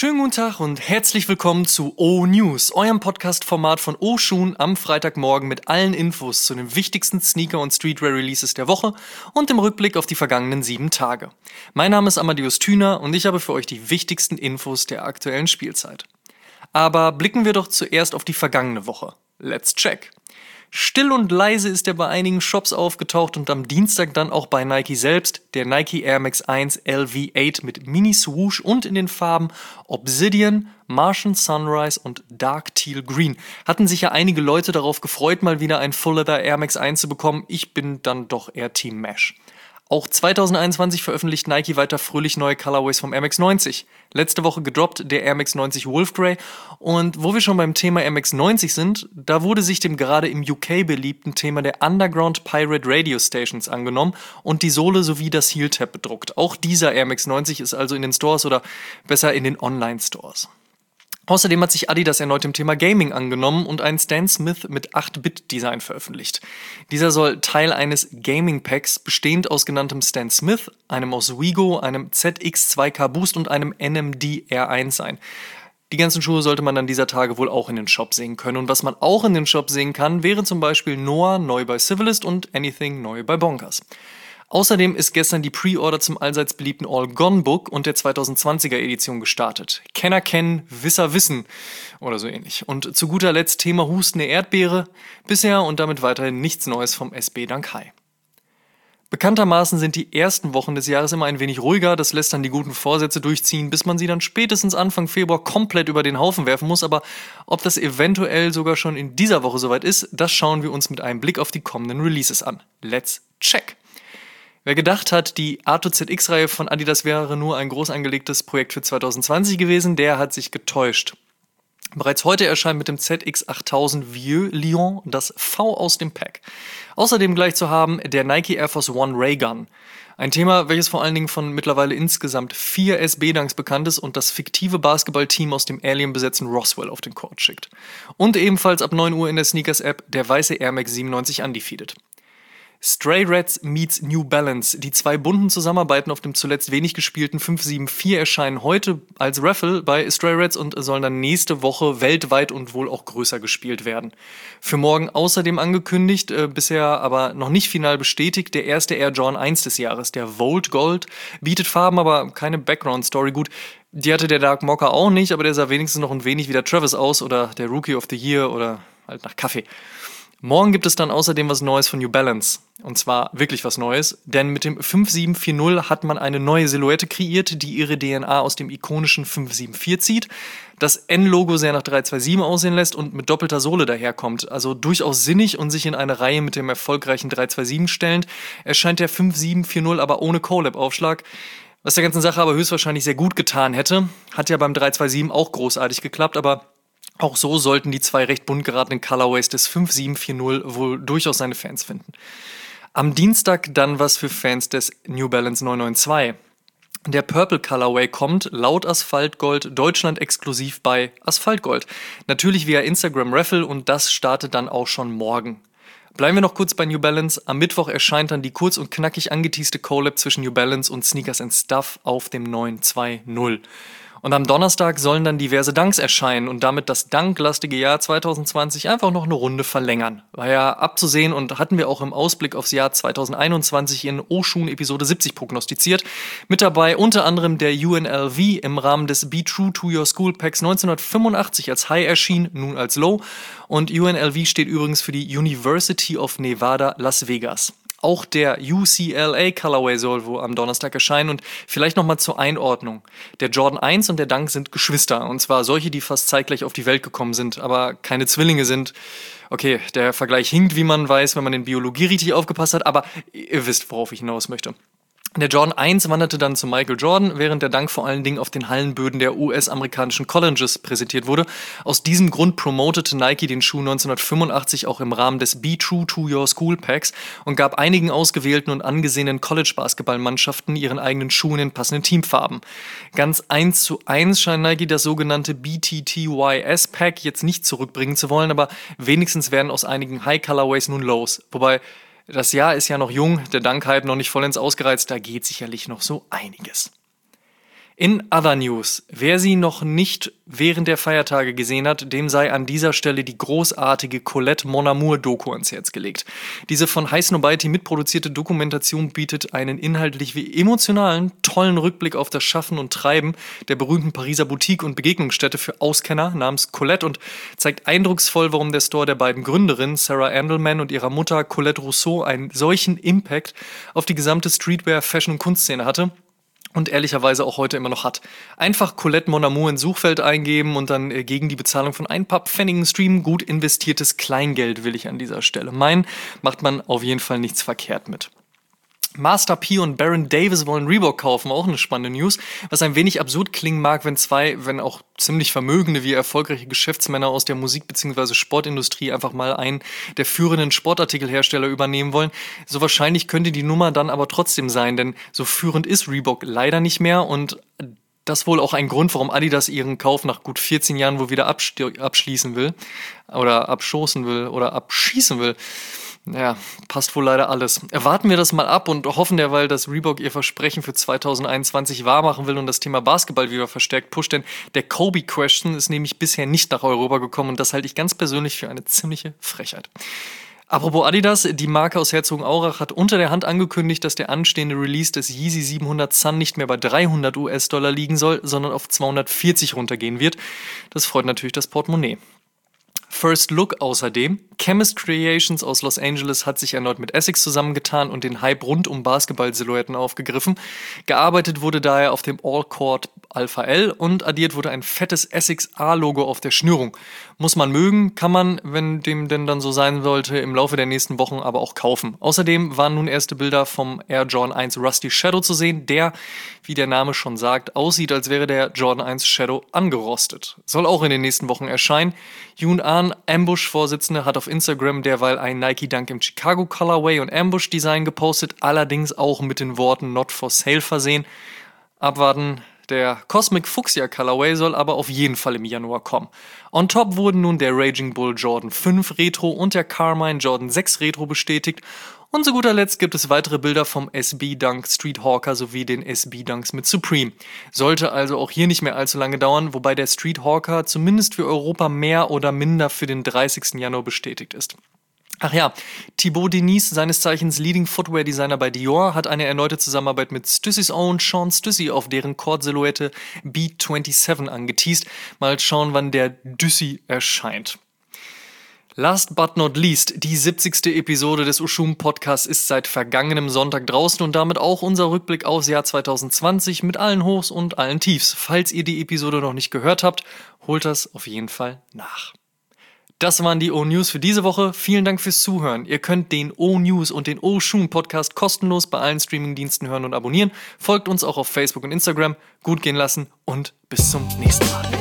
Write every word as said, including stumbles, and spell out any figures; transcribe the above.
Schönen guten Tag und herzlich willkommen zu O-News, eurem Podcast-Format von O-Schuhen am Freitagmorgen mit allen Infos zu den wichtigsten Sneaker- und Streetwear-Releases der Woche und dem Rückblick auf die vergangenen sieben Tage. Mein Name ist Amadeus Thüner und ich habe für euch die wichtigsten Infos der aktuellen Spielzeit. Aber blicken wir doch zuerst auf die vergangene Woche. Let's check! Still und leise ist er bei einigen Shops aufgetaucht und am Dienstag dann auch bei Nike selbst, der Nike Air Max eins L V acht mit Mini-Swoosh und in den Farben Obsidian, Martian Sunrise und Dark Teal Green. Hatten sich ja einige Leute darauf gefreut, mal wieder ein Full Leather Air Max eins zu bekommen. Ich bin dann doch eher Team Mesh. Auch zwanzig einundzwanzig veröffentlicht Nike weiter fröhlich neue Colorways vom Air Max neunzig. Letzte Woche gedroppt der Air Max neunzig Wolf Grey. Und wo wir schon beim Thema Air Max neunzig sind, da wurde sich dem gerade im U K beliebten Thema der Underground Pirate Radio Stations angenommen und die Sohle sowie das Heel Tab bedruckt. Auch dieser Air Max neunzig ist also in den Stores oder besser in den Online-Stores. Außerdem hat sich Adidas erneut dem Thema Gaming angenommen und einen Stan Smith mit acht Bit Design veröffentlicht. Dieser soll Teil eines Gaming-Packs bestehend aus genanntem Stan Smith, einem aus Wigo, einem Z X zwei K Boost und einem N M D R eins sein. Die ganzen Schuhe sollte man dann dieser Tage wohl auch in den Shop sehen können. Und was man auch in den Shop sehen kann, wäre zum Beispiel Noah neu bei Civilist und Anything neu bei Bonkers. Außerdem ist gestern die Pre-Order zum allseits beliebten All Gone Book und der zwanzig zwanziger Edition gestartet. Kenner kennen, Wisser wissen oder so ähnlich. Und zu guter Letzt Thema hustende Erdbeere. Bisher und damit weiterhin nichts Neues vom S B dank Hai. Bekanntermaßen sind die ersten Wochen des Jahres immer ein wenig ruhiger, das lässt dann die guten Vorsätze durchziehen, bis man sie dann spätestens Anfang Februar komplett über den Haufen werfen muss. Aber ob das eventuell sogar schon in dieser Woche soweit ist, das schauen wir uns mit einem Blick auf die kommenden Releases an. Let's check! Wer gedacht hat, die Arto Z X-Reihe von Adidas wäre nur ein groß angelegtes Projekt für zwanzig zwanzig gewesen, der hat sich getäuscht. Bereits heute erscheint mit dem Z X achttausend Vieux Lyon das V aus dem Pack. Außerdem gleich zu haben der Nike Air Force One Raygun. Ein Thema, welches vor allen Dingen von mittlerweile insgesamt vier S B-Dunks bekannt ist und das fiktive Basketballteam aus dem Alien-besetzten Roswell auf den Court schickt. Und ebenfalls ab neun Uhr in der Sneakers-App der weiße Air Max siebenundneunzig Undefeated. Stray Reds meets New Balance. Die zwei bunten Zusammenarbeiten auf dem zuletzt wenig gespielten fünf sieben vier erscheinen heute als Raffle bei Stray Reds und sollen dann nächste Woche weltweit und wohl auch größer gespielt werden. Für morgen außerdem angekündigt, äh, bisher aber noch nicht final bestätigt, der erste Air Jordan eins des Jahres, der Volt Gold, bietet Farben, aber keine Background-Story. Gut, die hatte der Dark Mocha auch nicht, aber der sah wenigstens noch ein wenig wie der Travis aus oder der Rookie of the Year oder halt nach Kaffee. Morgen gibt es dann außerdem was Neues von New Balance. Und zwar wirklich was Neues, denn mit dem fünf sieben vier null hat man eine neue Silhouette kreiert, die ihre D N A aus dem ikonischen fünf sieben vier zieht, das N-Logo sehr nach drei zwei sieben aussehen lässt und mit doppelter Sohle daherkommt. Also durchaus sinnig und sich in eine Reihe mit dem erfolgreichen drei zwei sieben stellend, erscheint der fünf sieben vier null aber ohne Colab-Aufschlag, was der ganzen Sache aber höchstwahrscheinlich sehr gut getan hätte. Hat ja beim drei zwei sieben auch großartig geklappt, aber auch so sollten die zwei recht bunt geratenen Colorways des fünf sieben vier null wohl durchaus seine Fans finden. Am Dienstag dann was für Fans des New Balance neun neun zwei. Der Purple Colorway kommt laut Asphaltgold Deutschland exklusiv bei Asphaltgold. Natürlich via Instagram Raffle und das startet dann auch schon morgen. Bleiben wir noch kurz bei New Balance. Am Mittwoch erscheint dann die kurz und knackig angeteaste Collab zwischen New Balance und Sneakers and Stuff auf dem neun zwei null. Und am Donnerstag sollen dann diverse Dunks erscheinen und damit das Dunk-lastige Jahr zwanzig zwanzig einfach noch eine Runde verlängern. War ja abzusehen und hatten wir auch im Ausblick aufs Jahr zwanzig einundzwanzig in O-Schuhen Episode siebzig prognostiziert. Mit dabei unter anderem der U N L V im Rahmen des Be True to Your School Packs neunzehnhundertfünfundachtzig als High erschien, nun als Low. Und U N L V steht übrigens für die University of Nevada, Las Vegas. Auch der U C L A Colorway soll wohl am Donnerstag erscheinen und vielleicht nochmal zur Einordnung. Der Jordan eins und der Dunk sind Geschwister und zwar solche, die fast zeitgleich auf die Welt gekommen sind, aber keine Zwillinge sind. Okay, der Vergleich hinkt, wie man weiß, wenn man in Biologie richtig aufgepasst hat, aber ihr wisst, worauf ich hinaus möchte. Der Jordan eins wanderte dann zu Michael Jordan, während der Dunk vor allen Dingen auf den Hallenböden der U S-amerikanischen Colleges präsentiert wurde. Aus diesem Grund promotete Nike den Schuh neunzehnhundertfünfundachtzig auch im Rahmen des Be True to Your School Packs und gab einigen ausgewählten und angesehenen College-Basketballmannschaften ihren eigenen Schuh in den passenden Teamfarben. Ganz eins zu eins scheint Nike das sogenannte B T T Y S-Pack jetzt nicht zurückbringen zu wollen, aber wenigstens werden aus einigen High-Colorways nun Lows. Wobei das Jahr ist ja noch jung, der Dunk-Hype noch nicht vollends ausgereizt, da geht sicherlich noch so einiges. In Other News, wer sie noch nicht während der Feiertage gesehen hat, dem sei an dieser Stelle die großartige Colette Mon Amour-Doku ans Herz gelegt. Diese von High Snobiety mitproduzierte Dokumentation bietet einen inhaltlich wie emotionalen, tollen Rückblick auf das Schaffen und Treiben der berühmten Pariser Boutique- und Begegnungsstätte für Auskenner namens Colette und zeigt eindrucksvoll, warum der Store der beiden Gründerinnen, Sarah Andelman und ihrer Mutter Colette Rousseau, einen solchen Impact auf die gesamte Streetwear-, Fashion- und Kunstszene hatte. Und ehrlicherweise auch heute immer noch hat. Einfach Colette Mon Amour ins Suchfeld eingeben und dann äh, gegen die Bezahlung von ein paar Pfennigen streamen. Gut investiertes Kleingeld, will ich an dieser Stelle meinen. Macht man auf jeden Fall nichts verkehrt mit. Master P und Baron Davis wollen Reebok kaufen, auch eine spannende News, was ein wenig absurd klingen mag, wenn zwei, wenn auch ziemlich vermögende wie erfolgreiche Geschäftsmänner aus der Musik- bzw. Sportindustrie einfach mal einen der führenden Sportartikelhersteller übernehmen wollen. So wahrscheinlich könnte die Nummer dann aber trotzdem sein, denn so führend ist Reebok leider nicht mehr und das wohl auch ein Grund, warum Adidas ihren Kauf nach gut vierzehn Jahren wohl wieder absch- abschließen will oder abschoßen will oder abschießen will. Ja, passt wohl leider alles. Erwarten wir das mal ab und hoffen derweil, dass Reebok ihr Versprechen für zwanzig einundzwanzig wahrmachen will und das Thema Basketball wieder verstärkt pusht, denn der Kobe-Question ist nämlich bisher nicht nach Europa gekommen und das halte ich ganz persönlich für eine ziemliche Frechheit. Apropos Adidas, die Marke aus Herzogenaurach hat unter der Hand angekündigt, dass der anstehende Release des Yeezy siebenhundert Sun nicht mehr bei dreihundert US-Dollar liegen soll, sondern auf zweihundertvierzig runtergehen wird. Das freut natürlich das Portemonnaie. First Look außerdem. Chemist Creations aus Los Angeles hat sich erneut mit Essex zusammengetan und den Hype rund um Basketball-Silhouetten aufgegriffen. Gearbeitet wurde daher auf dem All-Court Alpha L und addiert wurde ein fettes Essex A-Logo auf der Schnürung. Muss man mögen, kann man, wenn dem denn dann so sein sollte, im Laufe der nächsten Wochen aber auch kaufen. Außerdem waren nun erste Bilder vom Air Jordan eins Rusty Shadow zu sehen, der, wie der Name schon sagt, aussieht, als wäre der Jordan eins Shadow angerostet. Soll auch in den nächsten Wochen erscheinen. Yoon Ahn, Ambush-Vorsitzende, hat auf Instagram derweil ein Nike Dunk im Chicago Colorway und Ambush Design gepostet, allerdings auch mit den Worten Not for Sale versehen. Abwarten. Der Cosmic Fuchsia Colorway soll aber auf jeden Fall im Januar kommen. On top wurden nun der Raging Bull Jordan fünf Retro und der Carmine Jordan sechs Retro bestätigt. Und zu guter Letzt gibt es weitere Bilder vom S B Dunk Street Hawker sowie den S B Dunks mit Supreme. Sollte also auch hier nicht mehr allzu lange dauern, wobei der Street Hawker zumindest für Europa mehr oder minder für den dreißigsten Januar bestätigt ist. Ach ja, Thibaut Denis, seines Zeichens Leading Footwear Designer bei Dior, hat eine erneute Zusammenarbeit mit Stüssy's Own Sean Stüssy auf deren Cord-Silhouette B siebenundzwanzig angeteast. Mal schauen, wann der Düssy erscheint. Last but not least, die siebzigste Episode des Oshun Podcasts ist seit vergangenem Sonntag draußen und damit auch unser Rückblick aufs Jahr zwanzig zwanzig mit allen Hochs und allen Tiefs. Falls ihr die Episode noch nicht gehört habt, holt das auf jeden Fall nach. Das waren die O-News für diese Woche. Vielen Dank fürs Zuhören. Ihr könnt den O-News und den Oshun Podcast kostenlos bei allen Streamingdiensten hören und abonnieren. Folgt uns auch auf Facebook und Instagram. Gut gehen lassen und bis zum nächsten Mal.